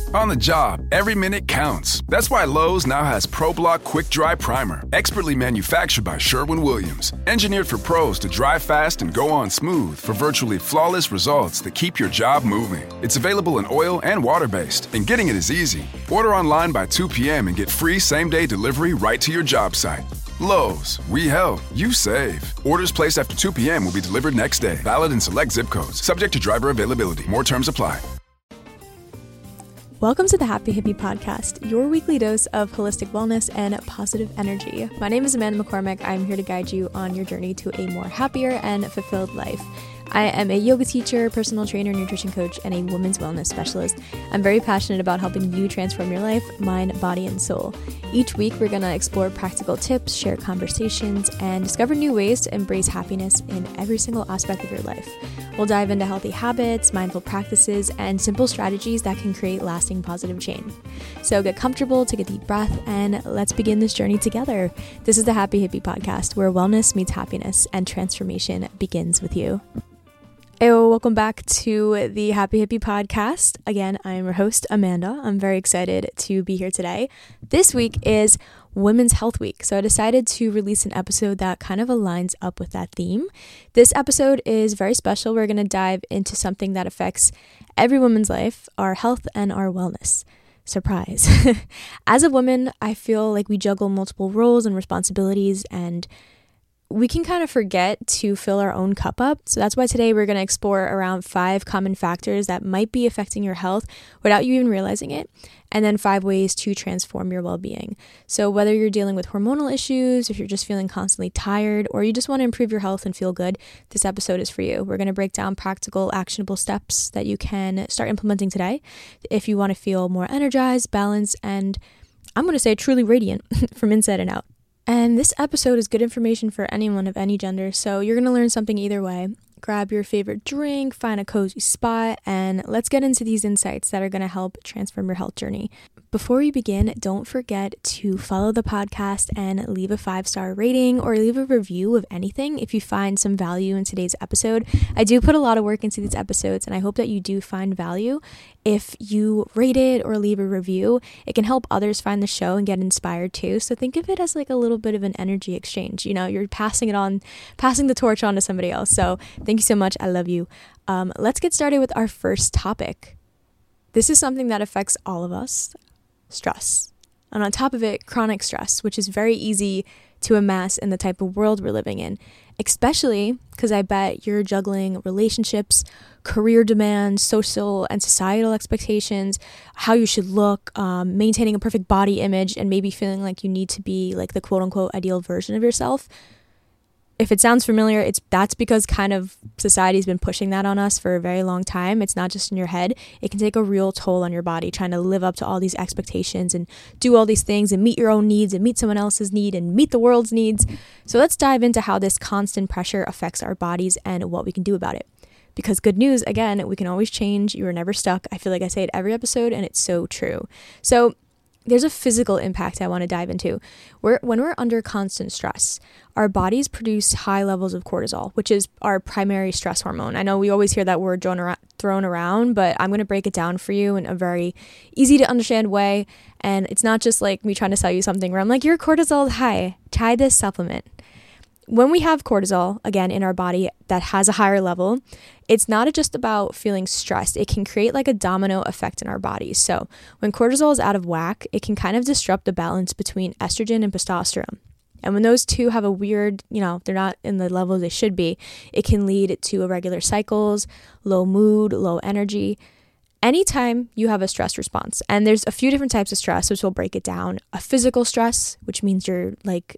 On the job, every minute counts. That's why Lowe's now has ProBlock Quick Dry Primer, expertly manufactured by Sherwin-Williams. Engineered for pros to dry fast and go on smooth for virtually flawless results that keep your job moving. It's available in oil and water-based, and getting it is easy. Order online by 2 p.m. and get free same-day delivery right to your job site. Lowe's, we help, you save. Orders placed after 2 p.m. will be delivered next day. Valid in select zip codes. Subject to driver availability. More terms apply. Welcome to the Happy Hippie Podcast, your weekly dose of holistic wellness and positive energy. My name is Amanda McCormick. I'm here to guide you on your journey to a more happier and fulfilled life. I am a yoga teacher, personal trainer, nutrition coach, and a women's wellness specialist. I'm very passionate about helping you transform your life, mind, body, and soul. Each week, we're going to explore practical tips, share conversations, and discover new ways to embrace happiness in every single aspect of your life. We'll dive into healthy habits, mindful practices, and simple strategies that can create lasting positive change. So get comfortable, take a deep breath, and let's begin this journey together. This is the Happy Hippie Podcast, where wellness meets happiness and transformation begins with you. Heyo, welcome back to the Happy Hippie Podcast. Again, I'm your host, Amanda. I'm very excited to be here today. This week is Women's Health Week, so I decided to release an episode that kind of aligns up with that theme. This episode is very special. We're going to dive into something that affects every woman's life, our health and our wellness. Surprise. As a woman, I feel like we juggle multiple roles and responsibilities, and we can kind of forget to fill our own cup up. So that's why today we're going to explore around 5 common factors that might be affecting your health without you even realizing it, and then 5 ways to transform your well-being. So whether you're dealing with hormonal issues, if you're just feeling constantly tired, or you just want to improve your health and feel good, this episode is for you. We're going to break down practical, actionable steps that you can start implementing today if you want to feel more energized, balanced, and I'm going to say truly radiant from inside and out. And this episode is good information for anyone of any gender, so you're going to learn something either way. Grab your favorite drink, find a cozy spot, and let's get into these insights that are going to help transform your health journey. Before we begin, don't forget to follow the podcast and leave a 5-star rating or leave a review of anything if you find some value in today's episode. I do put a lot of work into these episodes, and I hope that you do find value. If you rate it or leave a review, it can help others find the show and get inspired too. So think of it as like a little bit of an energy exchange. You know, you're passing the torch on to somebody else. So thank you so much. I love you. Let's get started with our first topic. This is something that affects all of us. Stress. And on top of it, chronic stress, which is very easy to amass in the type of world we're living in, especially because I bet you're juggling relationships, career demands, social and societal expectations, how you should look, maintaining a perfect body image, and maybe feeling like you need to be like the quote unquote ideal version of yourself. If it sounds familiar, that's because kind of society's been pushing that on us for a very long time. It's not just in your head. It can take a real toll on your body, trying to live up to all these expectations and do all these things and meet your own needs and meet someone else's need and meet the world's needs. So let's dive into how this constant pressure affects our bodies and what we can do about it. Because good news, again, we can always change. You are never stuck. I feel like I say it every episode, and it's so true. So there's a physical impact I want to dive into. When we're under constant stress, our bodies produce high levels of cortisol, which is our primary stress hormone. I know we always hear that word thrown around, but I'm going to break it down for you in a very easy to understand way. And it's not just like me trying to sell you something where I'm like, your cortisol is high. Try this supplement. When we have cortisol, again, in our body that has a higher level, it's not just about feeling stressed. It can create like a domino effect in our bodies. So when cortisol is out of whack, it can kind of disrupt the balance between estrogen and testosterone. And when those two have a weird, they're not in the level they should be, it can lead to irregular cycles, low mood, low energy. Anytime you have a stress response, and there's a few different types of stress, which we'll break it down. A physical stress, which means you're like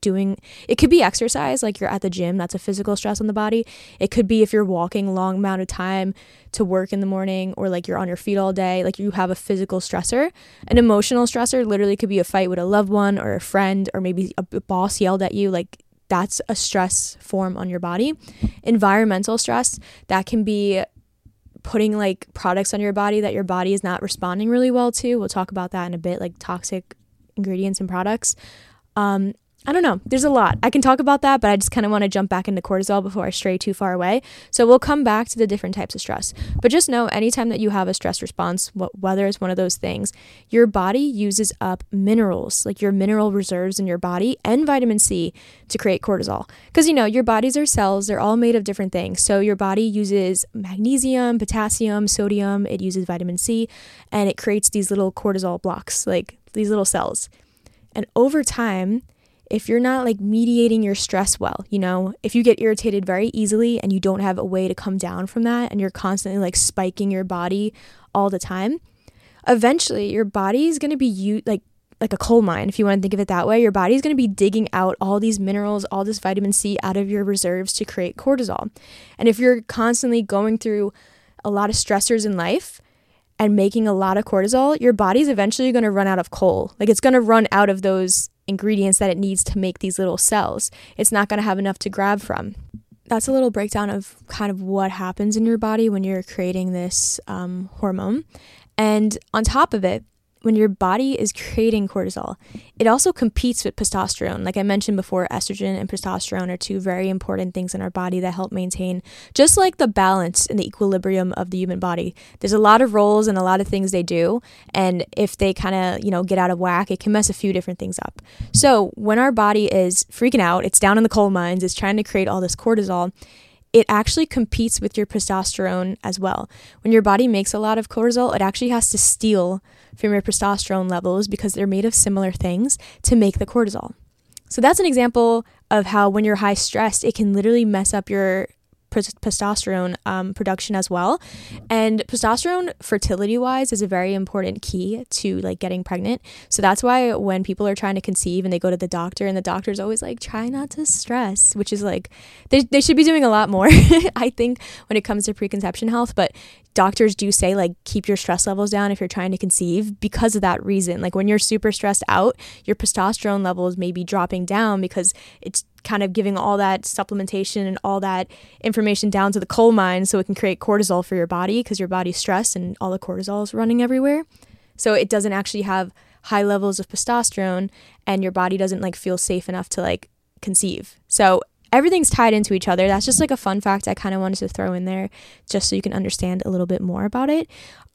it could be exercise, like you're at the gym, that's a physical stress on the body. It could be if you're walking a long amount of time to work in the morning, or like you're on your feet all day, like you have a physical stressor. An emotional stressor literally could be a fight with a loved one or a friend, or maybe a boss yelled at you, like that's a stress form on your body. Environmental stress, that can be putting like products on your body that your body is not responding really well to. We'll talk about that in a bit, like toxic ingredients and products. I don't know. There's a lot. I can talk about that, but I just kind of want to jump back into cortisol before I stray too far away. So we'll come back to the different types of stress. But just know, anytime that you have a stress response, whether it's one of those things, your body uses up minerals, like your mineral reserves in your body and vitamin C to create cortisol. Because, your bodies are cells. They're all made of different things. So your body uses magnesium, potassium, sodium. It uses vitamin C, and it creates these little cortisol blocks, like these little cells. And over time, if you're not like mediating your stress well, if you get irritated very easily and you don't have a way to come down from that, and you're constantly like spiking your body all the time, eventually your body is going to be like a coal mine, if you want to think of it that way. Your body's going to be digging out all these minerals, all this vitamin C out of your reserves to create cortisol. And if you're constantly going through a lot of stressors in life and making a lot of cortisol, your body's eventually going to run out of coal. Like, it's going to run out of those ingredients that it needs to make these little cells. It's not going to have enough to grab from. That's a little breakdown of kind of what happens in your body when you're creating this hormone. And on top of it, when your body is creating cortisol, it also competes with testosterone. Like I mentioned before, estrogen and progesterone are two very important things in our body that help maintain just like the balance and the equilibrium of the human body. There's a lot of roles and a lot of things they do. And if they kind of, get out of whack, it can mess a few different things up. So when our body is freaking out, it's down in the coal mines, it's trying to create all this cortisol, it actually competes with your testosterone as well. When your body makes a lot of cortisol, it actually has to steal from your testosterone levels because they're made of similar things to make the cortisol. So that's an example of how when you're high stressed, it can literally mess up your testosterone production as well. And testosterone, fertility wise, is a very important key to like getting pregnant. So that's why when people are trying to conceive and they go to the doctor, and the doctor's always like, try not to stress, which is like, they should be doing a lot more, I think, when it comes to preconception health. But doctors do say like, keep your stress levels down if you're trying to conceive because of that reason. Like when you're super stressed out, your testosterone levels may be dropping down because it's kind of giving all that supplementation and all that information down to the coal mine so it can create cortisol for your body because your body's stressed and all the cortisol is running everywhere. So it doesn't actually have high levels of testosterone, and your body doesn't like feel safe enough to like conceive. So everything's tied into each other. That's just like a fun fact I kind of wanted to throw in there just so you can understand a little bit more about it.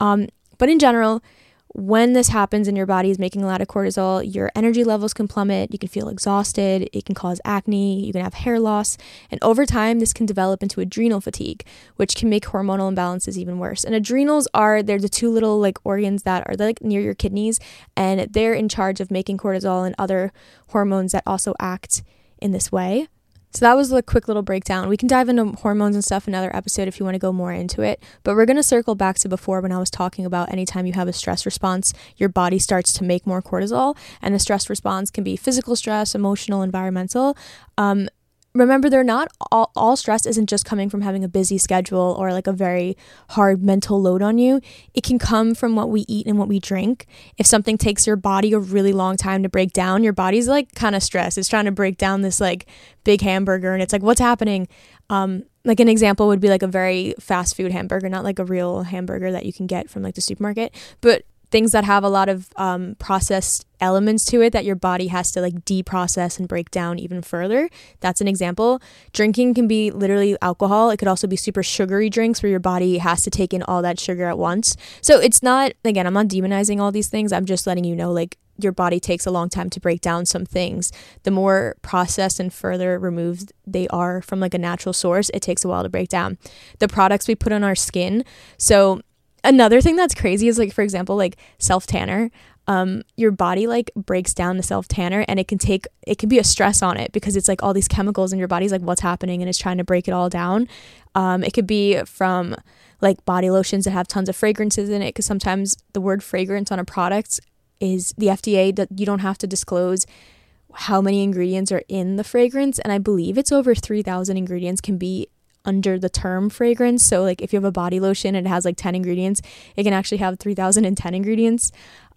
But in general, when this happens and your body is making a lot of cortisol, your energy levels can plummet, you can feel exhausted, it can cause acne, you can have hair loss, and over time this can develop into adrenal fatigue, which can make hormonal imbalances even worse. And adrenals they're the two little like organs that are like near your kidneys, and they're in charge of making cortisol and other hormones that also act in this way. So that was a quick little breakdown. We can dive into hormones and stuff in another episode if you want to go more into it. But we're going to circle back to before when I was talking about anytime you have a stress response, your body starts to make more cortisol. And the stress response can be physical stress, emotional, environmental. Remember, they're not all stress isn't just coming from having a busy schedule or like a very hard mental load on you. It can come from what we eat and what we drink. If something takes your body a really long time to break down, your body's like kind of stressed. It's trying to break down this like big hamburger, and it's like, what's happening? Like an example would be like a very fast food hamburger, not like a real hamburger that you can get from like the supermarket, but things that have a lot of processed elements to it that your body has to like deprocess and break down even further. That's an example. Drinking can be literally alcohol. It could also be super sugary drinks where your body has to take in all that sugar at once. So it's not, again, I'm not demonizing all these things. I'm just letting you know like your body takes a long time to break down some things. The more processed and further removed they are from like a natural source, it takes a while to break down. The products we put on our skin. So another thing that's crazy is like, for example, like self-tanner. Your body like breaks down the self-tanner, and it can be a stress on it because it's like all these chemicals in your body's like, what's happening? And it's trying to break it all down. It could be from like body lotions that have tons of fragrances in it, because sometimes the word fragrance on a product is the FDA that you don't have to disclose how many ingredients are in the fragrance. And I believe it's over 3,000 ingredients can be under the term fragrance. So like if you have a body lotion and it has like 10 ingredients, it can actually have 3,010 ingredients.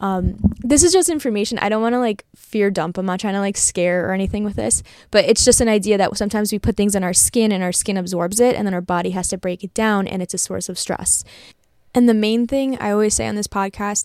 This is just information. I don't want to like fear dump. I'm not trying to like scare or anything with this, but it's just an idea that sometimes we put things on our skin and our skin absorbs it, and then our body has to break it down, and it's a source of stress. And the main thing I always say on this podcast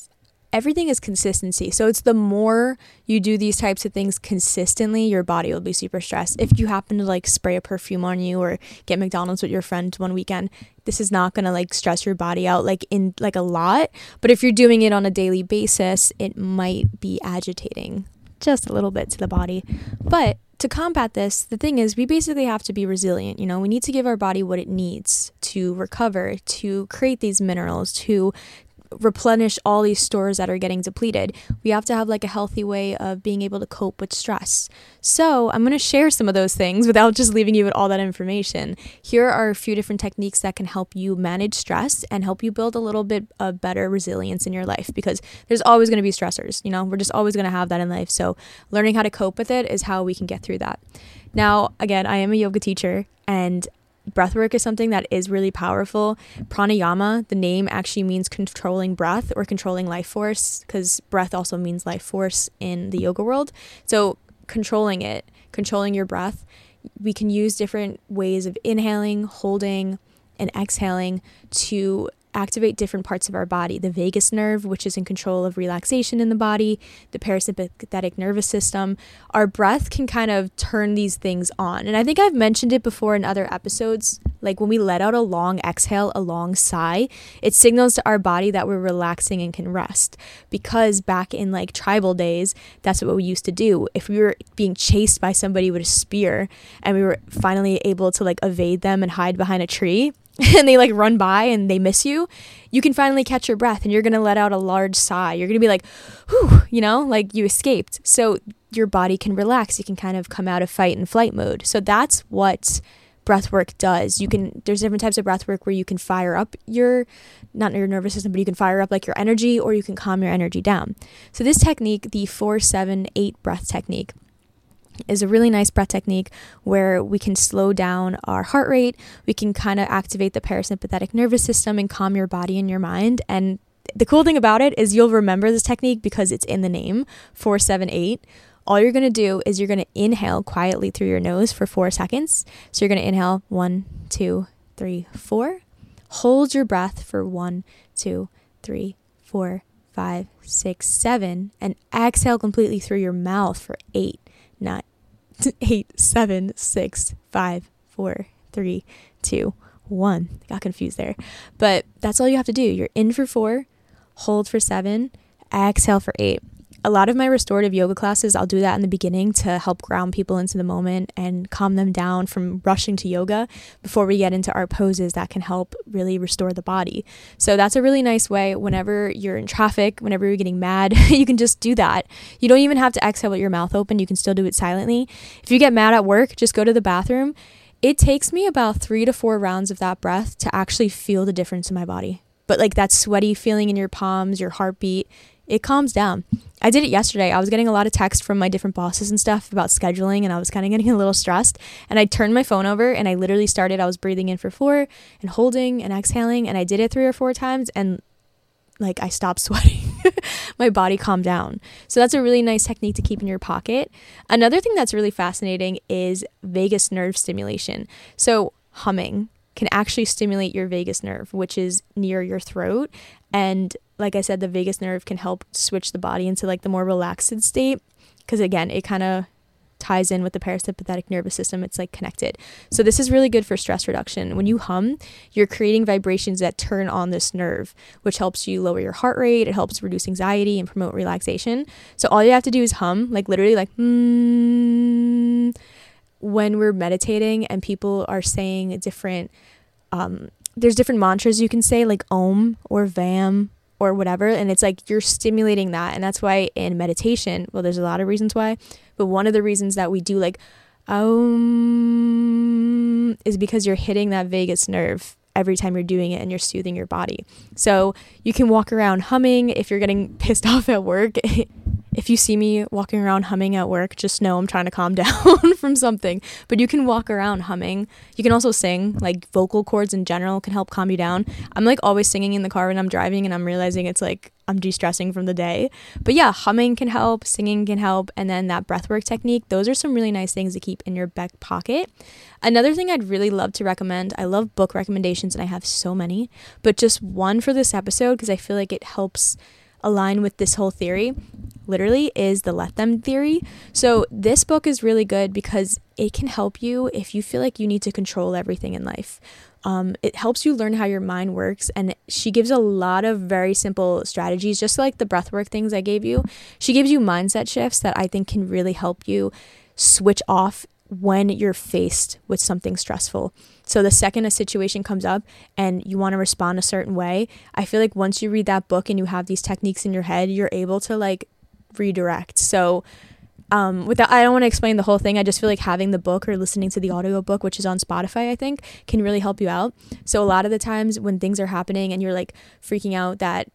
everything is consistency. So it's the more you do these types of things consistently, your body will be super stressed. If you happen to like spray a perfume on you or get McDonald's with your friend one weekend, this is not going to like stress your body out like in like a lot. But if you're doing it on a daily basis, it might be agitating just a little bit to the body. But to combat this, the thing is, we basically have to be resilient. You know, we need to give our body what it needs to recover, to create these minerals, to replenish all these stores that are getting depleted. We have to have like a healthy way of being able to cope with stress. So I'm going to share some of those things without just leaving you with all that information. Here are a few different techniques that can help you manage stress and help you build a little bit of better resilience in your life, because there's always going to be stressors. You know, we're just always going to have that in life. So learning how to cope with it is how we can get through that. Now, again, I am a yoga teacher, and breathwork is something that is really powerful. Pranayama, the name actually means controlling breath or controlling life force, because breath also means life force in the yoga world. So controlling your breath, we can use different ways of inhaling, holding, and exhaling to activate different parts of our body. The vagus nerve, which is in control of relaxation in the body, the parasympathetic nervous system. Our breath can kind of turn these things on. And I think I've mentioned it before in other episodes, like when we let out a long exhale, a long sigh, it signals to our body that we're relaxing and can rest. Because back in like tribal days, that's what we used to do. If we were being chased by somebody with a spear and we were finally able to like evade them and hide behind a tree, and they like run by and they miss you, you can finally catch your breath and you're going to let out a large sigh. You're going to be like, whew, you know, like you escaped. So your body can relax. You can kind of come out of fight and flight mode. So that's what breath work does. There's different types of breath work where you can fire up not your nervous system, but you can fire up like your energy, or you can calm your energy down. So this technique, the 4-7-8 breath technique, is a really nice breath technique where we can slow down our heart rate. We can kind of activate the parasympathetic nervous system and calm your body and your mind. And the cool thing about it is you'll remember this technique because it's in the name, 4-7-8. All you're going to do is you're going to inhale quietly through your nose for 4 seconds. So you're going to inhale 1, 2, 3, 4. Hold your breath for 1, 2, 3, 4, 5, 6, 7. And exhale completely through your mouth for 8, 9, 8, 7, 6, 5, 4, 3, 2, 1. Got confused there. But that's all you have to do. You're in for 4, hold for 7, exhale for 8. A lot of my restorative yoga classes, I'll do that in the beginning to help ground people into the moment and calm them down from rushing to yoga before we get into our poses that can help really restore the body. So that's a really nice way. Whenever you're in traffic, whenever you're getting mad, you can just do that. You don't even have to exhale with your mouth open. You can still do it silently. If you get mad at work, just go to the bathroom. It takes me about 3 to 4 rounds of that breath to actually feel the difference in my body. But like that sweaty feeling in your palms, your heartbeat, it calms down. I did it yesterday. I was getting a lot of text from my different bosses and stuff about scheduling, and I was kind of getting a little stressed. And I turned my phone over and I literally I was breathing in for 4 and holding and exhaling. And I did it 3 or 4 times and like I stopped sweating. My body calmed down. So that's a really nice technique to keep in your pocket. Another thing that's really fascinating is vagus nerve stimulation. So humming can actually stimulate your vagus nerve, which is near your throat. And like I said, the vagus nerve can help switch the body into like the more relaxed state, because again, it kind of ties in with the parasympathetic nervous system. It's like connected. So this is really good for stress reduction. When you hum, you're creating vibrations that turn on this nerve, which helps you lower your heart rate. It helps reduce anxiety and promote relaxation. So all you have to do is hum, like literally like when we're meditating and people are saying different there's different mantras you can say, like Om or Vam or whatever, and it's like you're stimulating that. And that's why in meditation, well, there's a lot of reasons why, but one of the reasons that we do like Om is because you're hitting that vagus nerve every time you're doing it and you're soothing your body. So you can walk around humming if you're getting pissed off at work. If you see me walking around humming at work, just know I'm trying to calm down from something. But you can walk around humming. You can also sing, like vocal cords in general can help calm you down. I'm like always singing in the car when I'm driving, and I'm realizing it's like I'm de-stressing from the day. But yeah, humming can help, singing can help, and then that breathwork technique, those are some really nice things to keep in your back pocket. Another thing I'd really love to recommend, I love book recommendations and I have so many, but just one for this episode because I feel like it helps align with this whole theory literally is the let them theory. So this book is really good because it can help you if you feel like you need to control everything in life. It helps you learn how your mind works, and she gives a lot of very simple strategies, just like the breathwork things I gave you. She gives you mindset shifts that I think can really help you switch off when you're faced with something stressful. So the second a situation comes up and you want to respond a certain way, I feel like once you read that book and you have these techniques in your head, you're able to like redirect. So without, I don't want to explain the whole thing. I just feel like having the book or listening to the audiobook, which is on Spotify, I think, can really help you out. So a lot of the times when things are happening and you're like freaking out that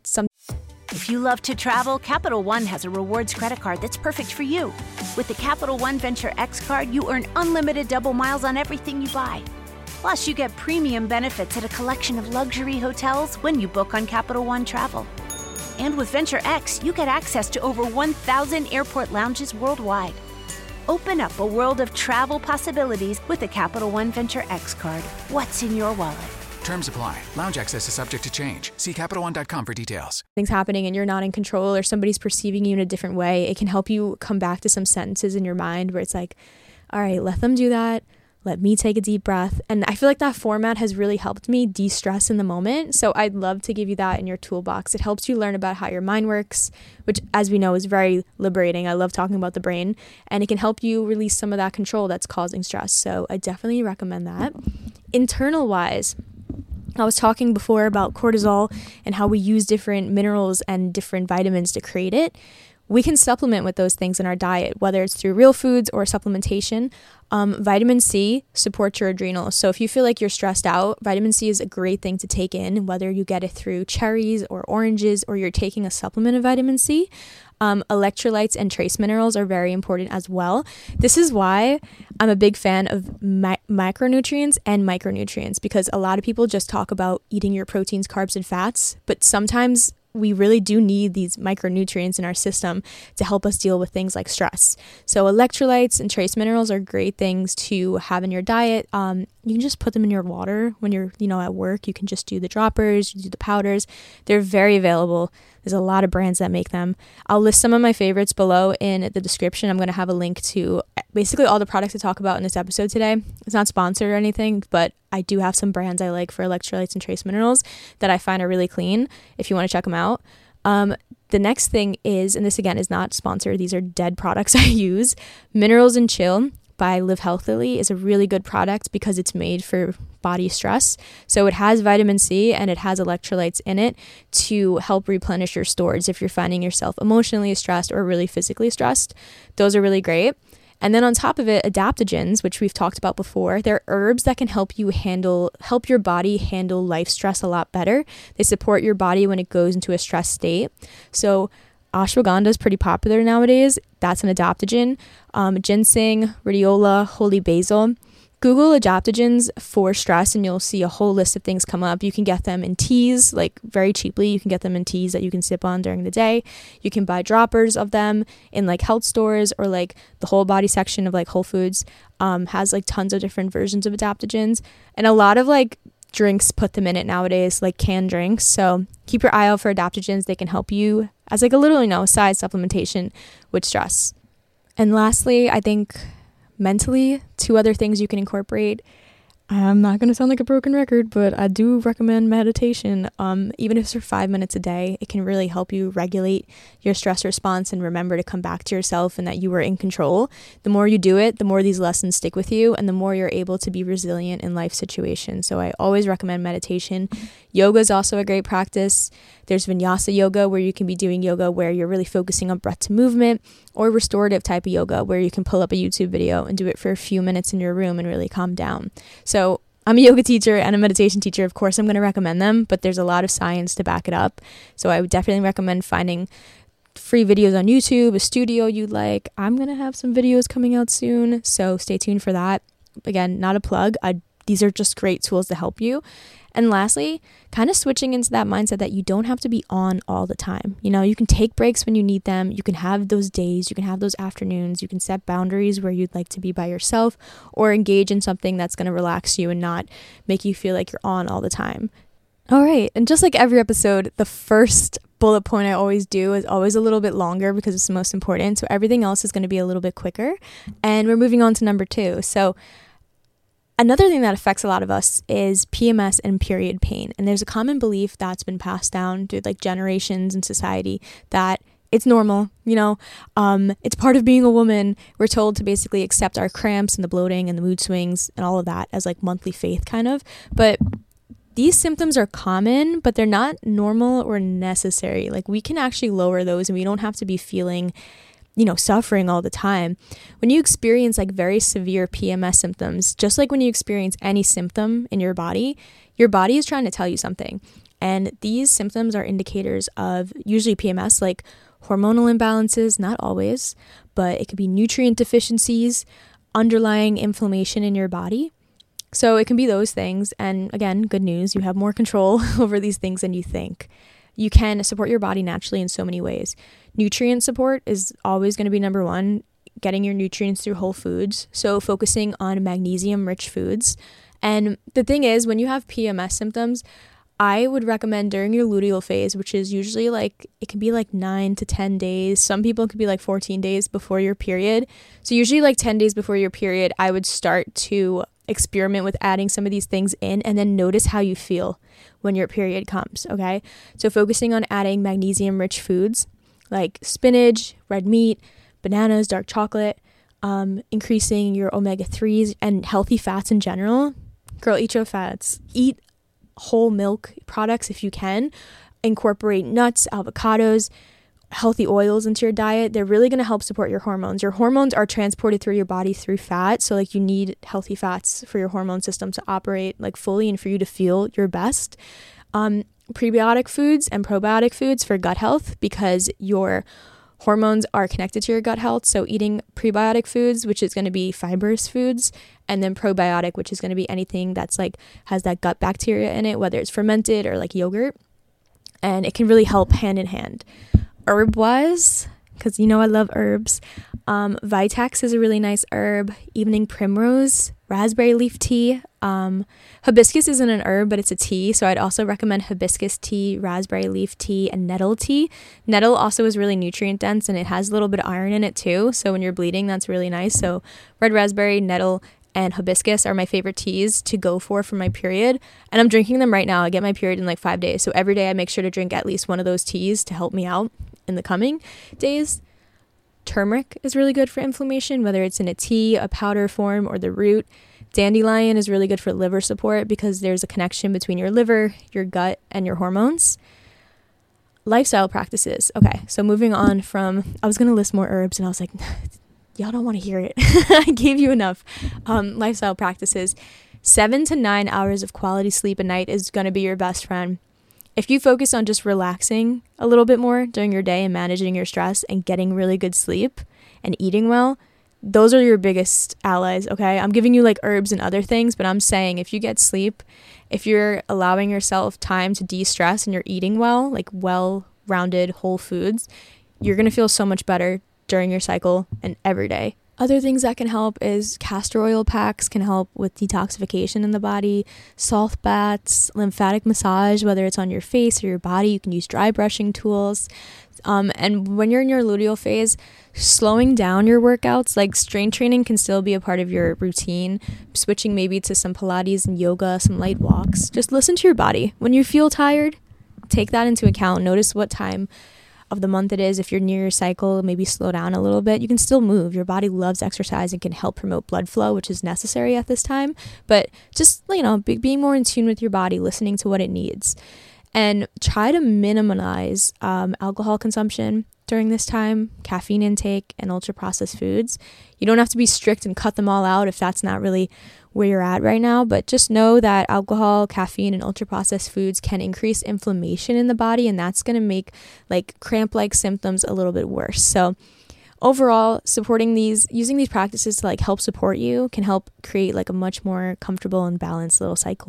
If you love to travel, Capital One has a rewards credit card that's perfect for you. With the Capital One Venture X card, you earn unlimited double miles on everything you buy. Plus, you get premium benefits at a collection of luxury hotels when you book on Capital One Travel. And with Venture X, you get access to over 1,000 airport lounges worldwide. Open up a world of travel possibilities with the Capital One Venture X card. What's in your wallet? Terms apply. Lounge access is subject to change. See CapitalOne.com for details. Things happening and you're not in control or somebody's perceiving you in a different way, it can help you come back to some sentences in your mind where it's like, all right, let them do that. Let me take a deep breath. And I feel like that format has really helped me de-stress in the moment. So I'd love to give you that in your toolbox. It helps you learn about how your mind works, which, as we know, is very liberating. I love talking about the brain, and it can help you release some of that control that's causing stress. So I definitely recommend that. Internal wise, I was talking before about cortisol and how we use different minerals and different vitamins to create it. We can supplement with those things in our diet, whether it's through real foods or supplementation. Vitamin C supports your adrenals. So if you feel like you're stressed out, vitamin C is a great thing to take in, whether you get it through cherries or oranges or you're taking a supplement of vitamin C. Electrolytes and trace minerals are very important as well. This is why I'm a big fan of macronutrients and micronutrients, because a lot of people just talk about eating your proteins, carbs, and fats, but sometimes we really do need these micronutrients in our system to help us deal with things like stress. So electrolytes and trace minerals are great things to have in your diet. You can just put them in your water when you're, at work. You can just do the droppers, you do the powders. They're very available. There's a lot of brands that make them. I'll list some of my favorites below in the description. I'm going to have a link to basically all the products I talk about in this episode today. It's not sponsored or anything, but I do have some brands I like for electrolytes and trace minerals that I find are really clean if you want to check them out. The next thing is, and this again is not sponsored, these are dead products I use. Minerals and Chill by Live Healthily is a really good product because it's made for body stress. So it has vitamin C and it has electrolytes in it to help replenish your stores if you're finding yourself emotionally stressed or really physically stressed. Those are really great. And then on top of it, adaptogens, which we've talked about before, they're herbs that can help your body handle life stress a lot better. They support your body when it goes into a stress state. So ashwagandha is pretty popular nowadays. That's an adaptogen. Ginseng, rhodiola, holy basil. Google adaptogens for stress and you'll see a whole list of things come up. You can get them in teas, like very cheaply. You can get them in teas that you can sip on during the day. You can buy droppers of them in like health stores, or like the whole body section of like Whole Foods has like tons of different versions of adaptogens. And a lot of like drinks put them in it nowadays, like canned drinks. So keep your eye out for adaptogens. They can help you as like a little, side supplementation with stress. And lastly, I think mentally, 2 other things you can incorporate. I'm not going to sound like a broken record, but I do recommend meditation. Even if it's for 5 minutes a day, it can really help you regulate your stress response and remember to come back to yourself and that you are in control. The more you do it, the more these lessons stick with you and the more you're able to be resilient in life situations. So I always recommend meditation. Yoga is also a great practice. There's vinyasa yoga, where you can be doing yoga where you're really focusing on breath to movement, or restorative type of yoga where you can pull up a YouTube video and do it for a few minutes in your room and really calm down. So I'm a yoga teacher and a meditation teacher. Of course, I'm going to recommend them, but there's a lot of science to back it up. So I would definitely recommend finding free videos on YouTube, a studio you'd like. I'm going to have some videos coming out soon, so stay tuned for that. Again, not a plug. These are just great tools to help you. And lastly, kind of switching into that mindset that you don't have to be on all the time. You can take breaks when you need them. You can have those days, you can have those afternoons, you can set boundaries where you'd like to be by yourself or engage in something that's going to relax you and not make you feel like you're on all the time. All right. And just like every episode, the first bullet point I always do is always a little bit longer because it's the most important. So everything else is going to be a little bit quicker. And we're moving on to number 2. So another thing that affects a lot of us is PMS and period pain. And there's a common belief that's been passed down through like generations in society that it's normal, it's part of being a woman. We're told to basically accept our cramps and the bloating and the mood swings and all of that as like monthly faith kind of. But these symptoms are common, but they're not normal or necessary. Like we can actually lower those and we don't have to be feeling suffering all the time. When you experience like very severe PMS symptoms, just like when you experience any symptom in your body is trying to tell you something. And these symptoms are indicators of usually PMS, like hormonal imbalances, not always, but it could be nutrient deficiencies, underlying inflammation in your body. So it can be those things. And again, good news, you have more control over these things than you think. You can support your body naturally in so many ways. Nutrient support is always going to be number 1, getting your nutrients through whole foods. So focusing on magnesium-rich foods. And the thing is, when you have PMS symptoms, I would recommend during your luteal phase, which is usually like, it can be like 9 to 10 days. Some people could be like 14 days before your period. So usually like 10 days before your period, I would start to experiment with adding some of these things in and then notice how you feel when your period comes, okay? So focusing on adding magnesium-rich foods like spinach, red meat, bananas, dark chocolate, increasing your omega-3s and healthy fats in general. Girl, eat your fats. Eat whole milk products if you can. Incorporate nuts, avocados, healthy oils into your diet. They're really going to help support your hormones. Your hormones are transported through your body through fat. So like you need healthy fats for your hormone system to operate like fully and for you to feel your best. Prebiotic foods and probiotic foods for gut health, because your hormones are connected to your gut health. So eating prebiotic foods, which is going to be fibrous foods, and then probiotic, which is going to be anything that's like has that gut bacteria in it, whether it's fermented or like yogurt. And it can really help hand in hand. Herb-wise, because I love herbs. Vitex is a really nice herb. Evening primrose, raspberry leaf tea. Hibiscus isn't an herb, but it's a tea. So I'd also recommend hibiscus tea, raspberry leaf tea, and nettle tea. Nettle also is really nutrient dense and it has a little bit of iron in it too. So when you're bleeding, that's really nice. So red raspberry, nettle, and hibiscus are my favorite teas to go for my period. And I'm drinking them right now. I get my period in like 5 days. So every day I make sure to drink at least one of those teas to help me out in the coming days. Turmeric is really good for inflammation, whether it's in a tea, a powder form, or the root. Dandelion is really good for liver support because there's a connection between your liver, your gut, and your hormones. Lifestyle practices. Okay, so moving on from, I was going to list more herbs and I was like, y'all don't want to hear it. I gave you enough. Lifestyle practices. 7 to 9 hours of quality sleep a night is going to be your best friend. If you focus on just relaxing a little bit more during your day and managing your stress and getting really good sleep and eating well, those are your biggest allies, okay? I'm giving you like herbs and other things, but I'm saying if you get sleep, if you're allowing yourself time to de-stress and you're eating well, like well-rounded whole foods, you're going to feel so much better during your cycle and every day. Other things that can help is castor oil packs can help with detoxification in the body, salt baths, lymphatic massage, whether it's on your face or your body. You can use dry brushing tools. And when you're in your luteal phase, slowing down your workouts, like strength training can still be a part of your routine. Switching maybe to some Pilates and yoga, some light walks. Just listen to your body. When you feel tired, take that into account. Notice what time of the month it is. If you're near your cycle, maybe slow down a little bit. You can still move. Your body loves exercise and can help promote blood flow, which is necessary at this time. But just, being more in tune with your body, listening to what it needs. And try to minimize alcohol consumption during this time, caffeine intake, and ultra-processed foods. You don't have to be strict and cut them all out if that's not really where you're at right now, but just know that alcohol, caffeine, and ultra-processed foods can increase inflammation in the body, and that's going to make like cramp-like symptoms a little bit worse. So overall, using these practices to like help support you can help create like a much more comfortable and balanced little cycle.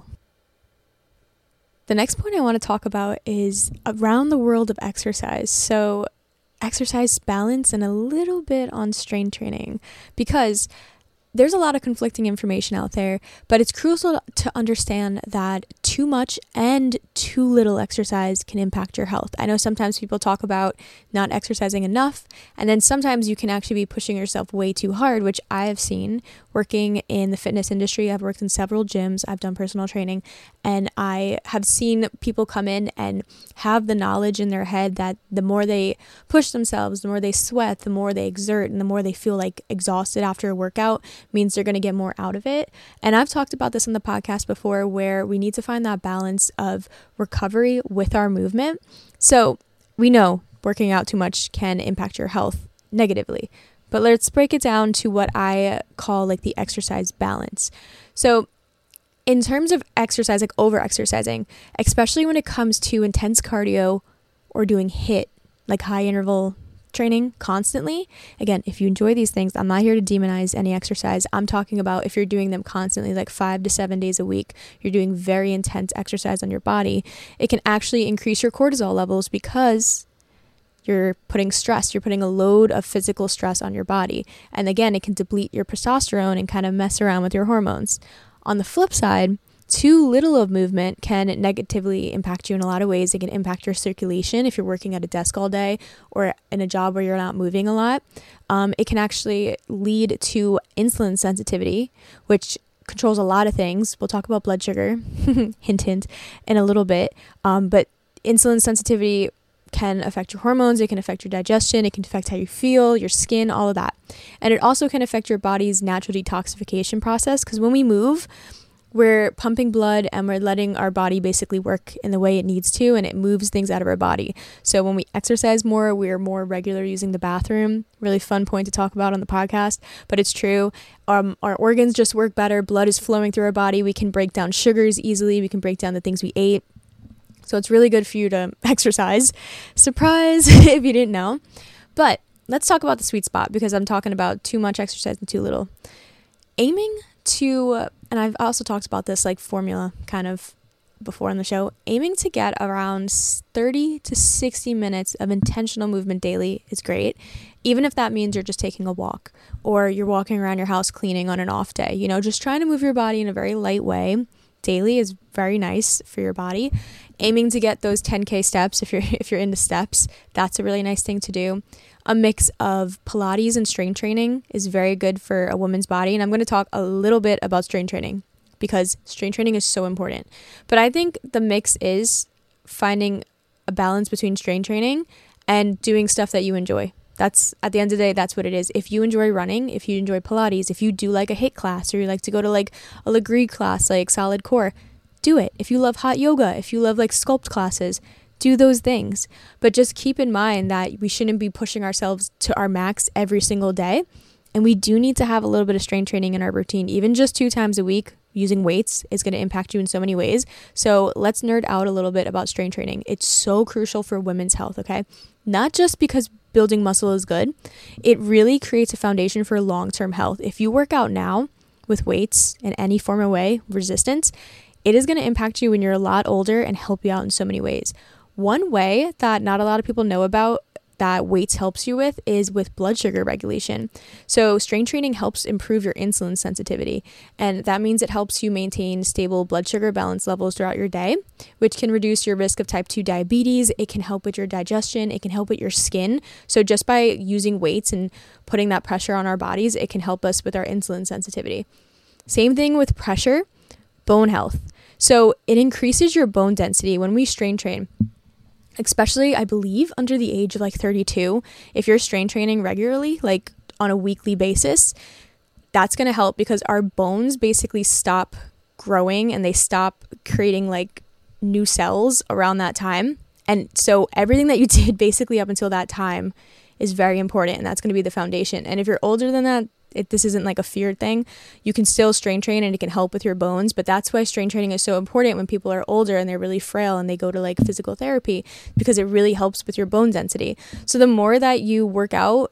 The next point I want to talk about is around the world of exercise. So exercise balance and a little bit on strength training, because there's a lot of conflicting information out there, but it's crucial to understand that too much and too little exercise can impact your health. I know sometimes people talk about not exercising enough, and then sometimes you can actually be pushing yourself way too hard, which I have seen working in the fitness industry. I've worked in several gyms, I've done personal training, and I have seen people come in and have the knowledge in their head that the more they push themselves, the more they sweat, the more they exert, and the more they feel like exhausted after a workout means they're going to get more out of it. And I've talked about this on the podcast before, where we need to find that balance of recovery with our movement. So we know working out too much can impact your health negatively, but let's break it down to what I call like the exercise balance. So in terms of exercise, like over exercising, especially when it comes to intense cardio or doing HIIT, like high interval training constantly. Again, if you enjoy these things, I'm not here to demonize any exercise. I'm talking about if you're doing them constantly, like 5 to 7 days a week, you're doing very intense exercise on your body, it can actually increase your cortisol levels because you're putting stress, you're putting a load of physical stress on your body. And again, it can deplete your testosterone and kind of mess around with your hormones. On the flip side, too little of movement can negatively impact you in a lot of ways. It can impact your circulation if you're working at a desk all day or in a job where you're not moving a lot. It can actually lead to insulin sensitivity, which controls a lot of things. We'll talk about blood sugar, hint, hint, in a little bit. But insulin sensitivity can affect your hormones, it can affect your digestion, it can affect how you feel, your skin, all of that. And it also can affect your body's natural detoxification process, because when we move, we're pumping blood and we're letting our body basically work in the way it needs to, and it moves things out of our body. So when we exercise more, we're more regular using the bathroom. Really fun point to talk about on the podcast, but it's true. Our organs just work better. Blood is flowing through our body. We can break down sugars easily. We can break down the things we ate. So it's really good for you to exercise. Surprise, if you didn't know. But let's talk about the sweet spot, because I'm talking about too much exercise and too little. Aiming to, and I've also talked about this like formula kind of before on the show, aiming to get around 30 to 60 minutes of intentional movement daily is great. Even if that means you're just taking a walk or you're walking around your house cleaning on an off day, you know, just trying to move your body in a very light way daily is very nice for your body. Aiming to get those 10K steps, if you're into steps, that's a really nice thing to do. A mix of Pilates and strength training is very good for a woman's body. And I'm going to talk a little bit about strength training, because strength training is so important. But I think the mix is finding a balance between strength training and doing stuff that you enjoy. That's, at the end of the day, that's what it is. If you enjoy running, if you enjoy Pilates, if you do like a HIIT class, or you like to go to like a Legree class, like Solid Core, do it. If you love hot yoga, if you love like sculpt classes, do those things. But just keep in mind that we shouldn't be pushing ourselves to our max every single day. And we do need to have a little bit of strength training in our routine. Even just 2 times a week using weights is going to impact you in so many ways. So let's nerd out a little bit about strength training. It's so crucial for women's health, okay? Not just because building muscle is good. It really creates a foundation for long-term health. If you work out now with weights in any form or way, resistance, it is going to impact you when you're a lot older and help you out in so many ways. One way that not a lot of people know about that weights helps you with is with blood sugar regulation. So strength training helps improve your insulin sensitivity, and that means it helps you maintain stable blood sugar balance levels throughout your day, which can reduce your risk of type 2 diabetes. It can help with your digestion. It can help with your skin. So just by using weights and putting that pressure on our bodies, it can help us with our insulin sensitivity. Same thing with pressure, bone health. So it increases your bone density when we strength train. Especially, I believe, under the age of like 32, if you're strength training regularly, like on a weekly basis, that's going to help, because our bones basically stop growing and they stop creating like new cells around that time. And so everything that you did basically up until that time is very important, and that's going to be the foundation. And if you're older than that, this isn't like a feared thing. You can still strength train and it can help with your bones, but that's why strength training is so important when people are older and they're really frail and they go to like physical therapy, because it really helps with your bone density. So the more that you work out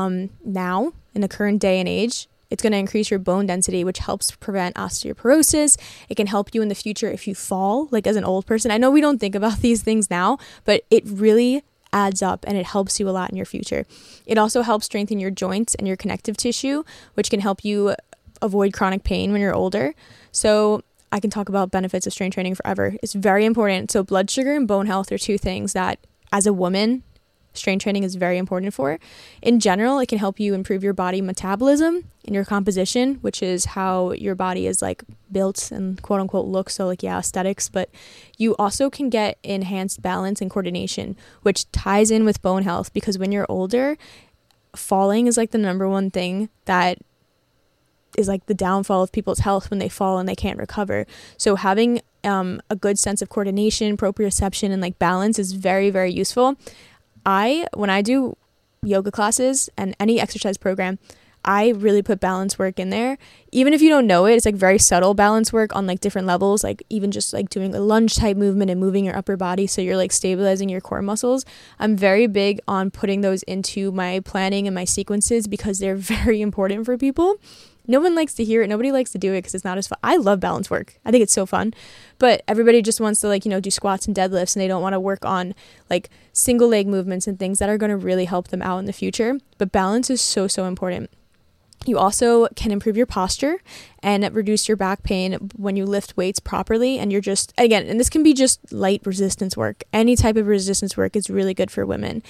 now in the current day and age, it's going to increase your bone density, which helps prevent osteoporosis. It can help you in the future if you fall, like as an old person. I know we don't think about these things now, but it really adds up and it helps you a lot in your future. It also helps strengthen your joints and your connective tissue, which can help you avoid chronic pain when you're older. So I can talk about benefits of strength training forever. It's very important. So blood sugar and bone health are two things that as a woman, strength training is very important for. In general, it can help you improve your body metabolism and your composition, which is how your body is like built and quote unquote looks. So like, yeah, aesthetics, but you also can get enhanced balance and coordination, which ties in with bone health, because when you're older, falling is like the number one thing that is like the downfall of people's health when they fall and they can't recover. So having a good sense of coordination, proprioception, and like balance is very, very useful. When I do yoga classes and any exercise program, I really put balance work in there. Even if you don't know it, it's like very subtle balance work on like different levels, like even just like doing a lunge type movement and moving your upper body so you're like stabilizing your core muscles. I'm very big on putting those into my planning and my sequences because they're very important for people. No one likes to hear it. Nobody likes to do it because it's not as fun. I love balance work. I think it's so fun. But everybody just wants to like, do squats and deadlifts, and they don't want to work on like single leg movements and things that are going to really help them out in the future. But balance is so, so important. You also can improve your posture and reduce your back pain when you lift weights properly. And you're just, again, and this can be just light resistance work. Any type of resistance work is really good for women.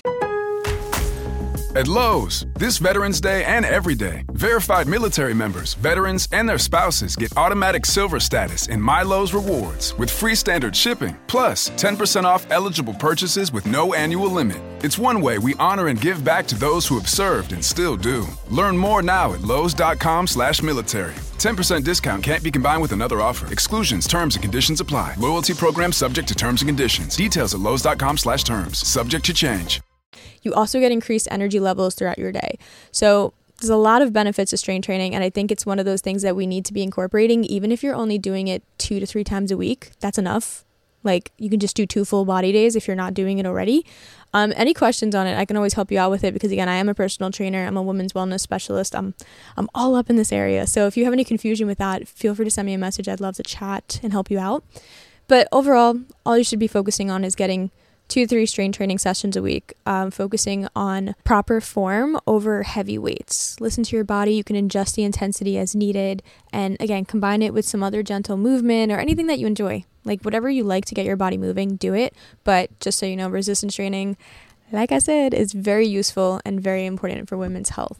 At Lowe's, this Veterans Day and every day, verified military members, veterans, and their spouses get automatic silver status in My Lowe's Rewards with free standard shipping, plus 10% off eligible purchases with no annual limit. It's one way we honor and give back to those who have served and still do. Learn more now at lowes.com/military. 10% discount can't be combined with another offer. Exclusions, terms, and conditions apply. Loyalty program subject to terms and conditions. Details at lowes.com/terms. Subject to change. You also get increased energy levels throughout your day. So there's a lot of benefits to strength training, and I think it's one of those things that we need to be incorporating. Even if you're only doing it 2 to 3 times a week, that's enough. Like, you can just do 2 full body days if you're not doing it already. Any questions on it, I can always help you out with it, because again, I am a personal trainer. I'm a women's wellness specialist. I'm all up in this area. So if you have any confusion with that, feel free to send me a message. I'd love to chat and help you out. But overall, all you should be focusing on is getting 2 to 3 strength training sessions a week, focusing on proper form over heavy weights. Listen to your body. You can adjust the intensity as needed. And again, combine it with some other gentle movement or anything that you enjoy. Like whatever you like to get your body moving, do it. But just so you know, resistance training, like I said, is very useful and very important for women's health.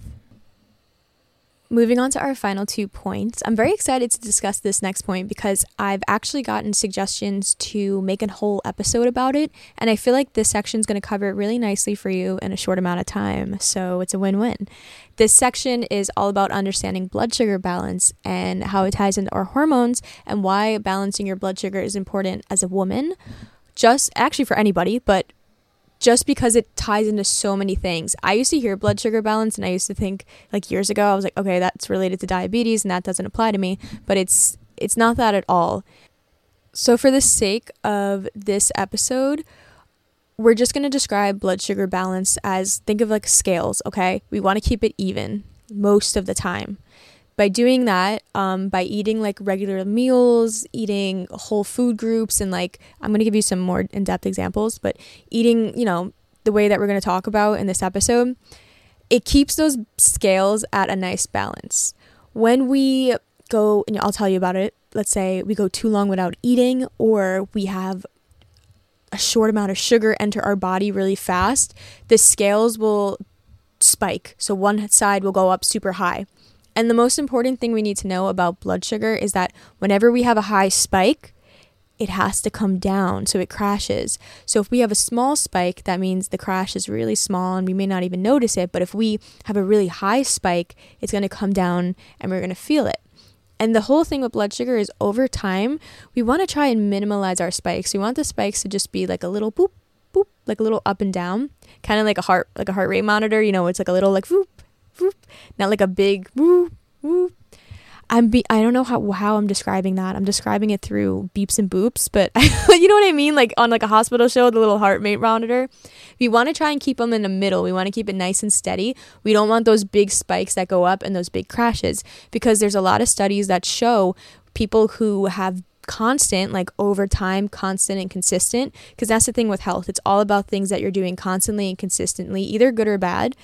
Moving on to our final 2 points, I'm very excited to discuss this next point because I've actually gotten suggestions to make a whole episode about it, and I feel like this section is going to cover it really nicely for you in a short amount of time, so it's a win-win. This section is all about understanding blood sugar balance and how it ties into our hormones and why balancing your blood sugar is important as a woman, just actually for anybody, but just because it ties into so many things. I used to hear blood sugar balance and I used to think like years ago, I was like, okay, that's related to diabetes and that doesn't apply to me, but it's not that at all. So for the sake of this episode, we're just going to describe blood sugar balance as, think of like scales, okay? We want to keep it even most of the time. By doing that, by eating like regular meals, eating whole food groups, and like, I'm going to give you some more in-depth examples, but eating, the way that we're going to talk about in this episode, it keeps those scales at a nice balance. When we go, and I'll tell you about it, let's say we go too long without eating, or we have a short amount of sugar enter our body really fast, the scales will spike. So one side will go up super high. And the most important thing we need to know about blood sugar is that whenever we have a high spike, it has to come down so it crashes. So if we have a small spike, that means the crash is really small and we may not even notice it. But if we have a really high spike, it's going to come down and we're going to feel it. And the whole thing with blood sugar is over time, we want to try and minimize our spikes. We want the spikes to just be like a little boop, boop, like a little up and down, kind of like a heart rate monitor. It's like a little like whoop, whoop, not like a big whoop, whoop. I don't know how I'm describing that. I'm describing it through beeps and boops, but you know what I mean? Like on like a hospital show, the little heart rate monitor. We want to try and keep them in the middle. We want to keep it nice and steady. We don't want those big spikes that go up and those big crashes, because there's a lot of studies that show people who have constant, like over time, constant and consistent, because that's the thing with health. It's all about things that you're doing constantly and consistently, either good or bad.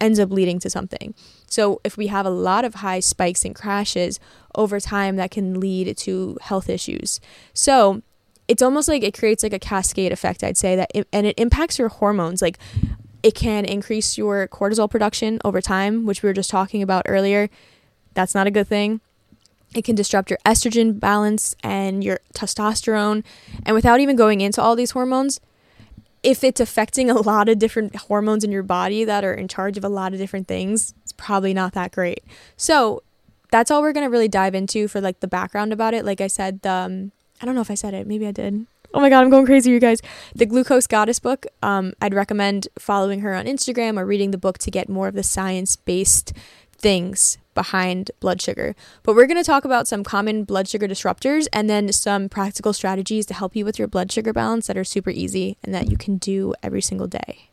ends up leading to something. So if we have a lot of high spikes and crashes over time, that can lead to health issues. So it's almost like it creates like a cascade effect, I'd say, and it impacts your hormones. Like it can increase your cortisol production over time, which we were just talking about earlier. That's not a good thing. It can disrupt your estrogen balance and your testosterone. And without even going into all these hormones, if it's affecting a lot of different hormones in your body that are in charge of a lot of different things, it's probably not that great. So that's all we're going to really dive into for like the background about it. Like I said, I don't know if I said it. Maybe I did. Oh my God, I'm going crazy, you guys. The Glucose Goddess book, I'd recommend following her on Instagram or reading the book to get more of the science-based things behind blood sugar. But we're going to talk about some common blood sugar disruptors and then some practical strategies to help you with your blood sugar balance that are super easy and that you can do every single day.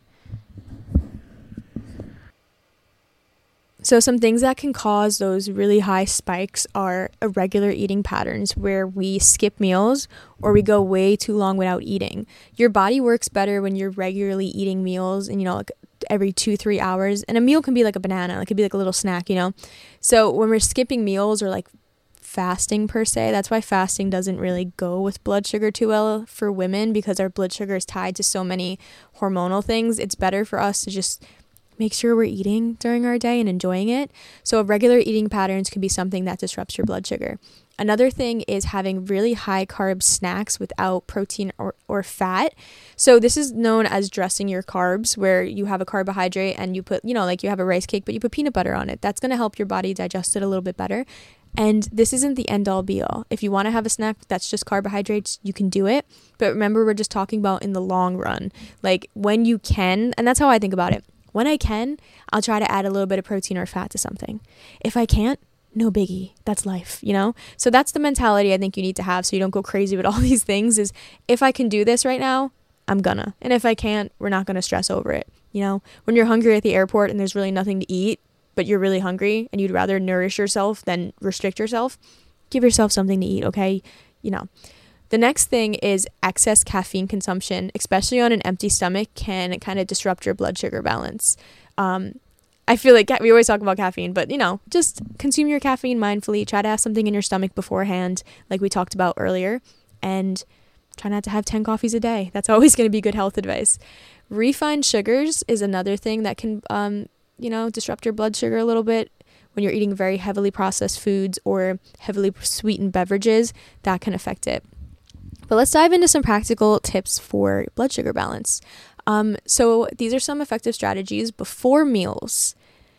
So some things that can cause those really high spikes are irregular eating patterns where we skip meals or we go way too long without eating. Your body works better when you're regularly eating meals and, like every 2-3 hours. And a meal can be like a banana. It could be like a little snack, So when we're skipping meals or like fasting per se, that's why fasting doesn't really go with blood sugar too well for women, because our blood sugar is tied to so many hormonal things. It's better for us to just make sure we're eating during our day and enjoying it. So irregular eating patterns can be something that disrupts your blood sugar. Another thing is having really high carb snacks without protein or fat. So this is known as dressing your carbs, where you have a carbohydrate and you put, like you have a rice cake, but you put peanut butter on it. That's going to help your body digest it a little bit better. And this isn't the end all be all. If you want to have a snack that's just carbohydrates, you can do it. But remember, we're just talking about in the long run, like when you can, and that's how I think about it. When I can, I'll try to add a little bit of protein or fat to something. If I can't, no biggie. That's life, So that's the mentality I think you need to have so you don't go crazy with all these things is, if I can do this right now, I'm gonna. And if I can't, we're not gonna stress over it. When you're hungry at the airport and there's really nothing to eat, but you're really hungry and you'd rather nourish yourself than restrict yourself, give yourself something to eat, okay? The next thing is excess caffeine consumption, especially on an empty stomach, can kind of disrupt your blood sugar balance. I feel like we always talk about caffeine, but just consume your caffeine mindfully. Try to have something in your stomach beforehand, like we talked about earlier, and try not to have 10 coffees a day. That's always going to be good health advice. Refined sugars is another thing that can, disrupt your blood sugar a little bit. When you're eating very heavily processed foods or heavily sweetened beverages, that can affect it. But let's dive into some practical tips for blood sugar balance. So these are some effective strategies before meals.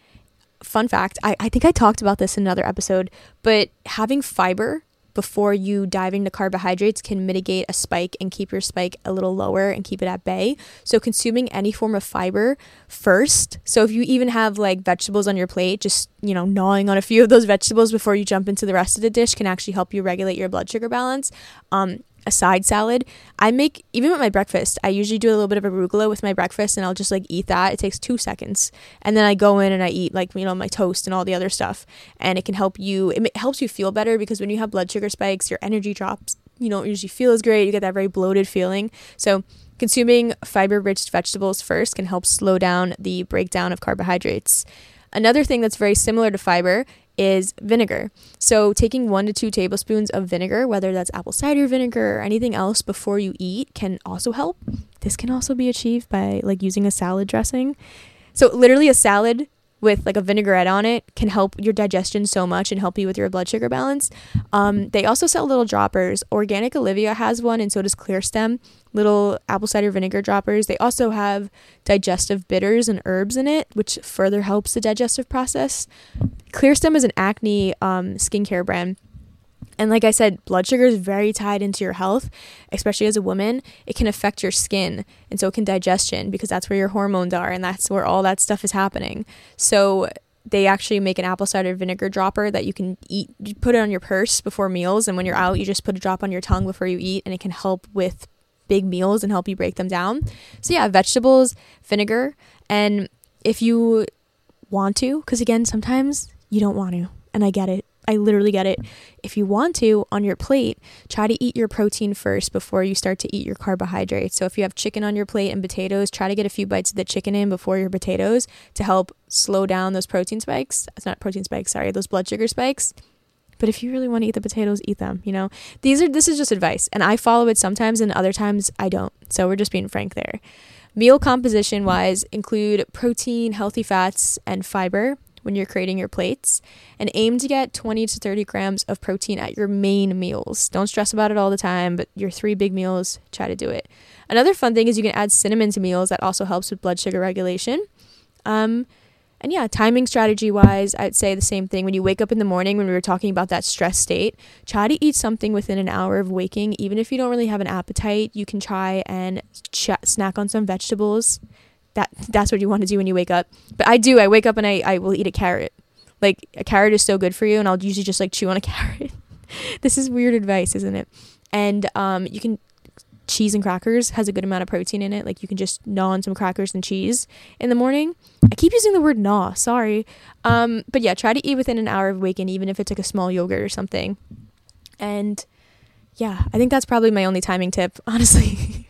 Fun fact, I think I talked about this in another episode, but having fiber before you dive into carbohydrates can mitigate a spike and keep your spike a little lower and keep it at bay. So consuming any form of fiber first. So if you even have like vegetables on your plate, just, gnawing on a few of those vegetables before you jump into the rest of the dish can actually help you regulate your blood sugar balance. A side salad. I make, even with my breakfast, I usually do a little bit of arugula with my breakfast and I'll just like eat that. It takes 2 seconds. And then I go in and I eat like, my toast and all the other stuff. And it can help you, it helps you feel better, because when you have blood sugar spikes, your energy drops. You don't usually feel as great. You get that very bloated feeling. So consuming fiber-rich vegetables first can help slow down the breakdown of carbohydrates. Another thing that's very similar to fiber is vinegar. So taking 1 to 2 tablespoons of vinegar, whether that's apple cider vinegar or anything else, before you eat can also help. This can also be achieved by like using a salad dressing. So literally a salad with like a vinaigrette on it can help your digestion so much and help you with your blood sugar balance. They also sell little droppers. Organic Olivia has one, and so does Clear Stem, little apple cider vinegar droppers. They also have digestive bitters and herbs in it, which further helps the digestive process. Clear Stem is an acne skincare brand. And like I said, blood sugar is very tied into your health, especially as a woman. It can affect your skin, and so can digestion, because that's where your hormones are and that's where all that stuff is happening. So they actually make an apple cider vinegar dropper that you can eat. You put it on your purse before meals, and when you're out, you just put a drop on your tongue before you eat, and it can help with big meals and help you break them down. So yeah, vegetables, vinegar, and if you want to, because again, sometimes you don't want to, and I get it. I literally get it. If you want to, on your plate, try to eat your protein first before you start to eat your carbohydrates. So if you have chicken on your plate and potatoes, try to get a few bites of the chicken in before your potatoes to help slow down those protein spikes. It's not protein spikes, sorry, those blood sugar spikes. But if you really want to eat the potatoes, eat them, This is just advice, and I follow it sometimes and other times I don't. So we're just being frank there. Meal composition wise, include protein, healthy fats, and fiber when you're creating your plates, and aim to get 20 to 30 grams of protein at your main meals. Don't stress about it all the time, but your 3 big meals, try to do it. Another fun thing is you can add cinnamon to meals. That also helps with blood sugar regulation. And yeah, timing strategy wise, I'd say the same thing. When you wake up in the morning, when we were talking about that stress state, try to eat something within an hour of waking. Even if you don't really have an appetite, you can try and snack on some vegetables. That's what you want to do when you wake up. But I wake up and I will eat a carrot. Like, a carrot is so good for you, and I'll usually just like chew on a carrot. This is weird advice, isn't it? And you can, cheese and crackers has a good amount of protein in it. Like, you can just gnaw on some crackers and cheese in the morning. I keep using the word gnaw, sorry. But yeah, try to eat within an hour of waking, even if it's like a small yogurt or something. And yeah, I think that's probably my only timing tip, honestly.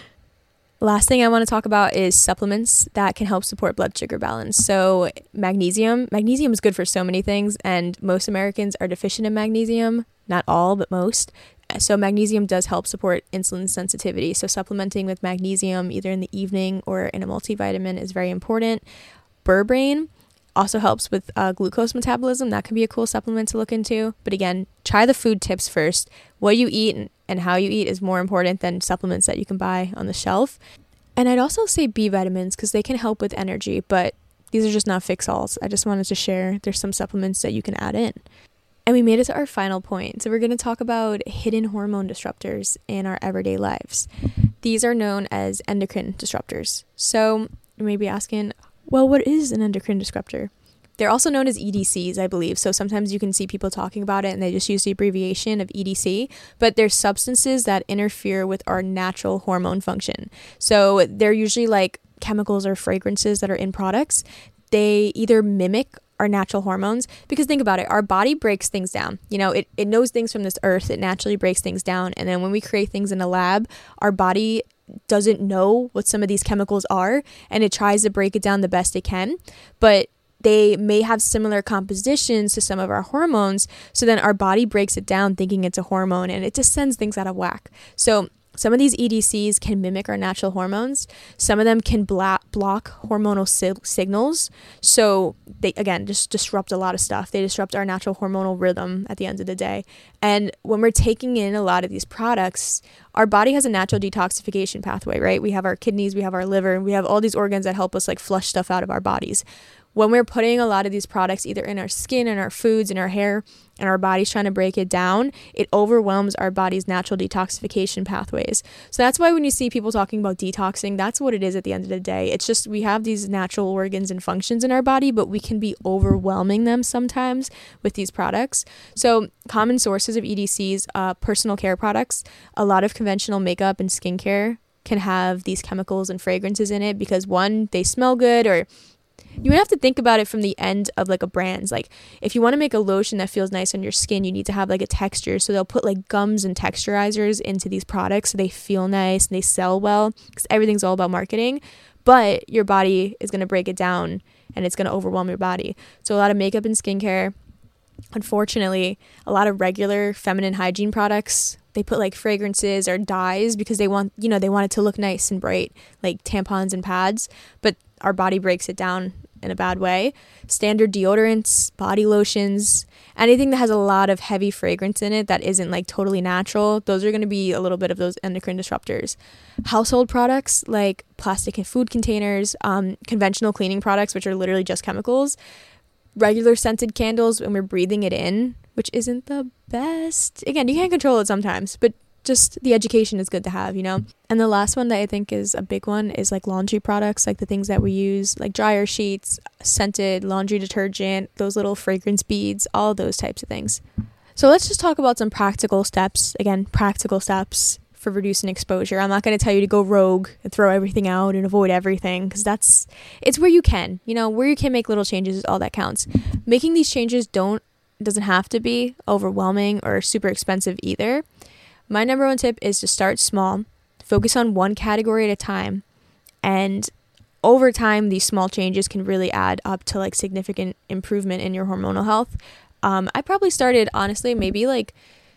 Last thing I want to talk about is supplements that can help support blood sugar balance. So magnesium is good for so many things, and most Americans are deficient in magnesium. Not all, but most. So magnesium does help support insulin sensitivity. So supplementing with magnesium either in the evening or in a multivitamin is very important. Berberine also helps with glucose metabolism. That can be a cool supplement to look into. But again, try the food tips first. What you eat and how you eat is more important than supplements that you can buy on the shelf. And I'd also say B vitamins, because they can help with energy, but these are just not fix-alls. I just wanted to share there's some supplements that you can add in. And we made it to our final point. So we're going to talk about hidden hormone disruptors in our everyday lives. These are known as endocrine disruptors. So you may be asking, well, what is an endocrine disruptor? They're also known as EDCs, I believe. So sometimes you can see people talking about it and they just use the abbreviation of EDC, but they're substances that interfere with our natural hormone function. So they're usually like chemicals or fragrances that are in products. They either mimic our natural hormones, because think about it, our body breaks things down. It knows things from this earth. It naturally breaks things down. And then when we create things in a lab, our body doesn't know what some of these chemicals are, and it tries to break it down the best it can. But they may have similar compositions to some of our hormones. So then our body breaks it down thinking it's a hormone, and it just sends things out of whack. So some of these EDCs can mimic our natural hormones. Some of them can block hormonal signals. So they, again, just disrupt a lot of stuff. They disrupt our natural hormonal rhythm at the end of the day. And when we're taking in a lot of these products, our body has a natural detoxification pathway, right? We have our kidneys, we have our liver, we have all these organs that help us like flush stuff out of our bodies. When we're putting a lot of these products either in our skin, in our foods, in our hair, and our body's trying to break it down, it overwhelms our body's natural detoxification pathways. So that's why when you see people talking about detoxing, that's what it is at the end of the day. It's just we have these natural organs and functions in our body, but we can be overwhelming them sometimes with these products. So common sources of EDCs, personal care products, a lot of conventional makeup and skincare can have these chemicals and fragrances in it because one, they smell good, or you have to think about it from the end of like a brand's. Like if you want to make a lotion that feels nice on your skin, you need to have like a texture. So they'll put like gums and texturizers into these products so they feel nice and they sell well, because everything's all about marketing. But your body is going to break it down and it's going to overwhelm your body. So a lot of makeup and skincare, unfortunately, a lot of regular feminine hygiene products, they put like fragrances or dyes because they want it to look nice and bright, like tampons and pads, but our body breaks it down in a bad way. Standard deodorants, body lotions, anything that has a lot of heavy fragrance in it that isn't like totally natural, those are going to be a little bit of those endocrine disruptors. Household products like plastic and food containers, conventional cleaning products, which are literally just chemicals, regular scented candles when we're breathing it in, which isn't the best. Again, you can't control it sometimes, but just the education is good to have, And the last one that I think is a big one is like laundry products, like the things that we use, like dryer sheets, scented laundry detergent, those little fragrance beads, all those types of things. So let's just talk about some practical steps. Again, practical steps for reducing exposure. I'm not going to tell you to go rogue and throw everything out and avoid everything, because it's where you can, where you can make little changes is all that counts. Making these changes don't It doesn't have to be overwhelming or super expensive either. My number one tip is to start small, focus on one category at a time, and over time, these small changes can really add up to like significant improvement in your hormonal health. I probably started, honestly, maybe like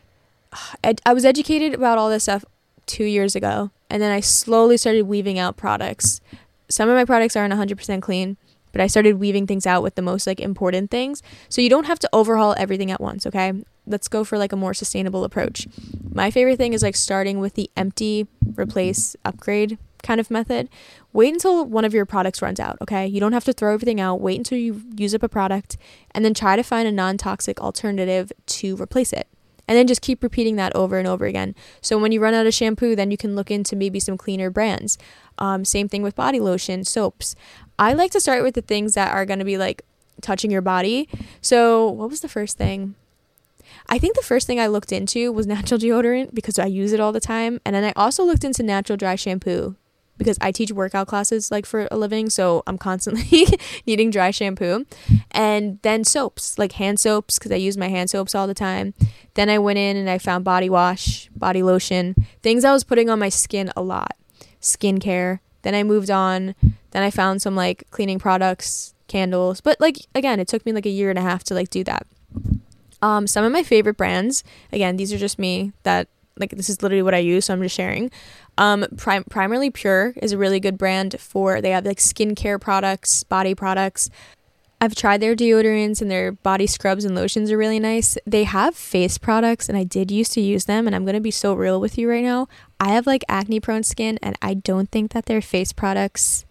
I was educated about all this stuff 2 years ago, and then I slowly started weaving out products. Some of my products aren't 100% clean, but I started weaving things out with the most like important things. So you don't have to overhaul everything at once, okay? Let's go for like a more sustainable approach. My favorite thing is like starting with the empty, replace, upgrade kind of method. Wait until one of your products runs out, okay? You don't have to throw everything out. Wait until you use up a product and then try to find a non-toxic alternative to replace it. And then just keep repeating that over and over again. So when you run out of shampoo, then you can look into maybe some cleaner brands. Same thing with body lotion, soaps. I like to start with the things that are going to be like touching your body. So what was the first thing? I think the first thing I looked into was natural deodorant because I use it all the time. And then I also looked into natural dry shampoo because I teach workout classes like for a living, so I'm constantly needing dry shampoo. And then soaps, like hand soaps, because I use my hand soaps all the time. Then I went in and I found body wash, body lotion, things I was putting on my skin a lot, skincare. Then I moved on. Then I found some like cleaning products, candles. But like, again, it took me like a year and a half to like do that. Some of my favorite brands, again, these are just me, that like this is literally what I use, so I'm just sharing. Primarily Pure is a really good brand they have like skincare products, body products. I've tried their deodorants and their body scrubs and lotions are really nice. They have face products and I did used to use them, and I'm going to be so real with you right now. I have like acne prone skin and I don't think that their face products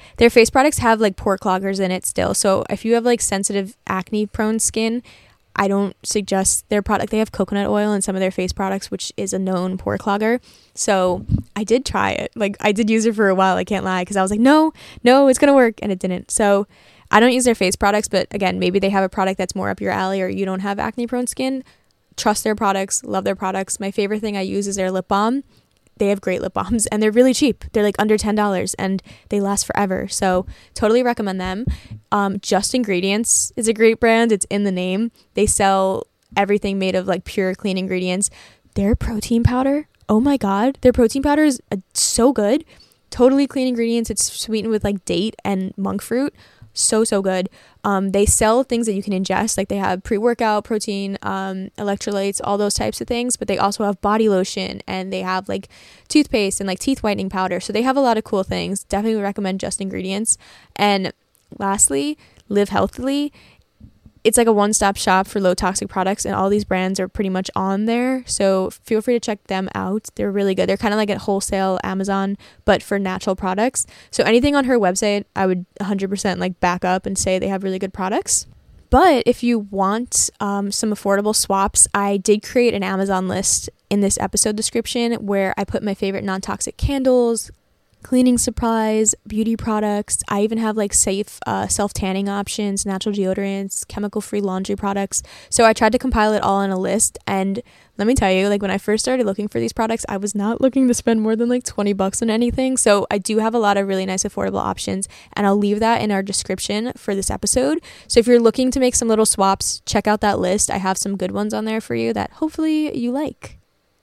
have like pore cloggers in it still. So if you have like sensitive acne prone skin, I don't suggest their product. They have coconut oil in some of their face products, which is a known pore clogger. So I did try it. Like I did use it for a while, I can't lie, because I was like, no, it's going to work. And it didn't. So I don't use their face products, but again, maybe they have a product that's more up your alley or you don't have acne prone skin. Trust their products, love their products. My favorite thing I use is their lip balm. They have great lip balms and they're really cheap. They're like under $10 and they last forever. So totally recommend them. Just Ingredients is a great brand. It's in the name. They sell everything made of like pure clean ingredients. Their protein powder, oh my God, their protein powder is so good. Totally clean ingredients. It's sweetened with like date and monk fruit. So good. They sell things that you can ingest, like they have pre-workout protein, electrolytes, all those types of things, but they also have body lotion and they have like toothpaste and like teeth whitening powder. So they have a lot of cool things. Definitely recommend Just Ingredients. And lastly, Live Healthily. It's like a one-stop shop for low toxic products, and all these brands are pretty much on there. So feel free to check them out. They're really good. They're kind of like at wholesale Amazon, but for natural products. So anything on her website, I would 100% like back up and say they have really good products. But if you want some affordable swaps, I did create an Amazon list in this episode description where I put my favorite non-toxic candles, cleaning supplies, beauty products. I even have like safe self-tanning options, natural deodorants, chemical-free laundry products. So I tried to compile it all in a list, and let me tell you, like when I first started looking for these products, I was not looking to spend more than like $20 on anything. So I do have a lot of really nice affordable options, and I'll leave that in our description for this episode. So if you're looking to make some little swaps, check out that list. I have some good ones on there for you that hopefully you like.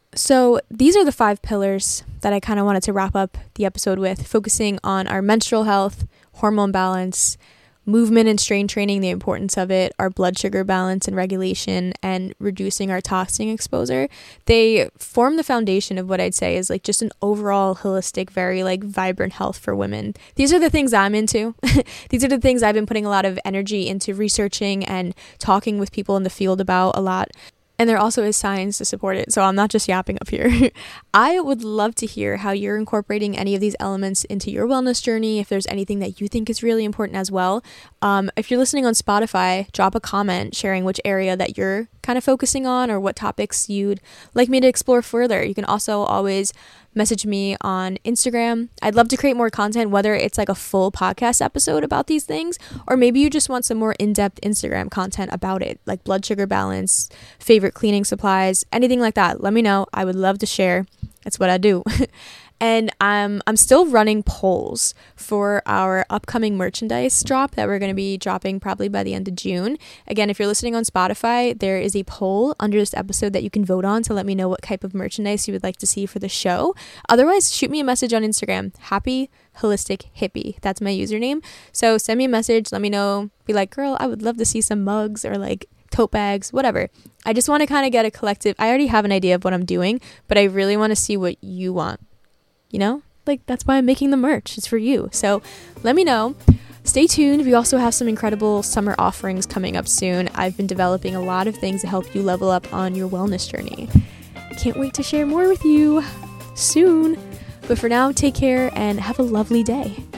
So these are the 5 pillars that I kind of wanted to wrap up the episode with, focusing on our menstrual health, hormone balance, movement and strength training, the importance of it, our blood sugar balance and regulation, and reducing our toxin exposure. They form the foundation of what I'd say is like just an overall holistic, very like vibrant health for women. These are the things I'm into. These are the things I've been putting a lot of energy into researching and talking with people in the field about a lot. And there also is science to support it, so I'm not just yapping up here. I would love to hear how you're incorporating any of these elements into your wellness journey, if there's anything that you think is really important as well. If you're listening on Spotify, drop a comment sharing which area that you're kind of focusing on or what topics you'd like me to explore further. You can also always message me on Instagram. I'd love to create more content, whether it's like a full podcast episode about these things, or maybe you just want some more in-depth Instagram content about it, like blood sugar balance, favorite cleaning supplies, anything like that. Let me know. I would love to share. That's what I do. And I'm still running polls for our upcoming merchandise drop that we're going to be dropping probably by the end of June. Again, if you're listening on Spotify, there is a poll under this episode that you can vote on to let me know what type of merchandise you would like to see for the show. Otherwise, shoot me a message on Instagram, Happy Holistic Hippie. That's my username. So send me a message, let me know, be like, girl, I would love to see some mugs or like tote bags, whatever. I just want to kind of get a collective. I already have an idea of what I'm doing, but I really want to see what you want. You know, like that's why I'm making the merch. It's for you. So let me know. Stay tuned. We also have some incredible summer offerings coming up soon. I've been developing a lot of things to help you level up on your wellness journey. Can't wait to share more with you soon. But for now, take care and have a lovely day.